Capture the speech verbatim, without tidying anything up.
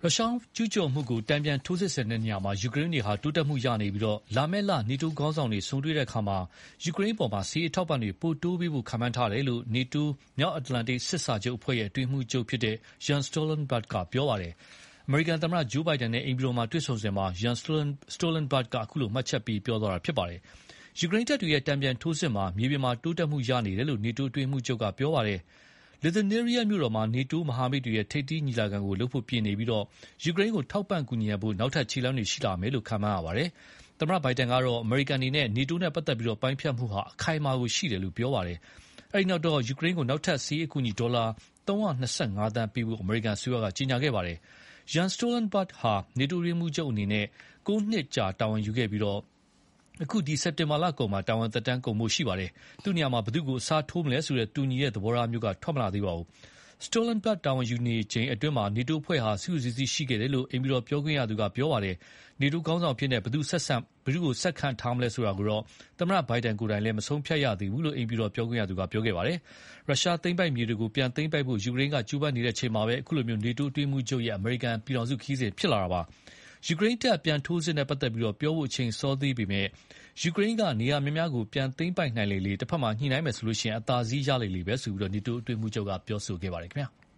ရုရှားကျူးကျော်မှုကိုတန်ပြန်ထိုးစစ်ဆင်တဲ့နေရာမှာယူကရိန်းတွေဟာတိုးတက်မှုရနေပြီးလာမယ့်လနေတိုးခေါင်းဆောင်တွေဆုံတွေ့တဲ့အခါမှာယူကရိန်းပေါ်စစ်ရေးထောက်ပံ့တွေပိုတိုးပေးဖို့ခန့်မှန်းထားတယ်လို့နေတိုးမြောက်အတ္တလန္တိတ်စစ်စာချုပ်အဖွဲ့ရဲ့အတွင်းရေးမှူးချုပ် Jens Stoltenberg ကပြောပါတယ်။အမေရိကန်သမ္မတဂျိုးဘိုင်ဒန်နဲ့အိမ်ဖြူတော်မှာတွေ့ဆုံစဉ်မှာ Jens Stoltenberg ကအခုလိုမှတ်ချက်ပေးပြောသွားတာဖြစ်ပါတယ်။ယူကရိန်းတပ်တွေရဲ့တန်ပြန်ထိုးစစ်မှာမြေပြင်မှာတိုးတက်မှုရနေတယ်လို့နေတိုးအတွင်းရေးမှူးချုပ်ကပြောပါတယ်။ Lithuania မြို့တော်မှာနေတိုးမဟာမိတ်တွေရဲ့ထိပ်သီးညီလာခံကိုလုပ်ဖို့ပြင်နေပြီးယူကရိန်းကိုထောက်ပံ့ကူညီဖို့နောက်ထပ်ခြေလှမ်းတွေရှိလာမယ်လို့ခန့်မှန်းရပါတယ်။သမ္မတဘိုင်ဒန်ကတော့အမေရိကန်အနေနဲ့နေတိုးနဲ့ပတ်သက်ပြီးပိုင်းဖြတ်မှုဟာအခိုင်အမာကိုရှိတယ်လို့ပြောပါတယ်။အဲဒီနောက်တော့ယူကရိန်းကိုနောက်ထပ်စစ်ရေးအကူအညီဒေါ်လာသုံးရာနှစ်ဆယ့်ငါးသန်းပေးဖို့အမေရိကန်အစိုးရကကြေညာခဲ့ပါတယ်။ Jens Stoltenberg ဟာနေတိုးအတွင်းရေးမှူးချုပ်အနေနဲ့ကိုးနှစ်ကြာတာဝန်ယူခဲ့ပြီးအခုစက်တင်ဘာလကုန်မှာတာဝန်သက်တမ်းကုန်ဖို့ရှိပါတယ်။သူ့နေရာမှာဘယ်သူ့ကိုအစားထိုးမလဲဆိုတဲ့တူညီတဲ့သဘောထားမျိုးကထွက်မလာသေးပါဘူး။ Stoltenberg တာဝန်ယူနေချိန်အတွင်းနေတိုးအဖွဲ့ဟာစုစုစည်းစည်းရှိခဲ့တယ်လို့အိမ်ဖြူတော်ပြောခွင့်ရသူကပြောပါတယ်။နေတိုးခေါင်းဆောင်အဖြစ်ဘယ်သူဆက်ဆက်ခန့်ထားမလဲဆိုတာကိုတော့သမ္မတဘိုင်ဒန်ကိုယ်တိုင်လည်းမဆုံးဖြတ်ရသေးဘူးလို့အိမ်ဖြူတော်ပြောခွင့်ရသူကပြောခဲ့ပါတယ်။ရုရှားသိမ်းပိုက်မြေတွေကိုပြန်သိမ်းပိုက်ဖို့ယူကရိန်းကကြိုးပမ်းနေချိန်မှာပဲအခုလိုနေတိုးအတွင်းရေးမှူးချုပ်ရဲ့အမေရိကန်ပြည်ထောင်စုခရီးစဉ်ဖြစ်လာတာပါ။ယူကရိန်းတပ်ပြန်ထိုးစစ်နဲ့ပတ်သက်ပြီးပြောဖို့အချိန်စောသေးပေမယ့်ယူကရိန်းကနေရာများများကိုပြန်သိမ်းပိုက်နိုင်လေလေတဘက်မှာညှိနှိုင်းမယ်ဆိုရင်အသာစီးရလေလေပဲဆိုပြီးနေတိုးအတွင်းရေးမှူးချုပ်ကပြောဆိုခဲ့ပါတယ်ခင်ဗျာ။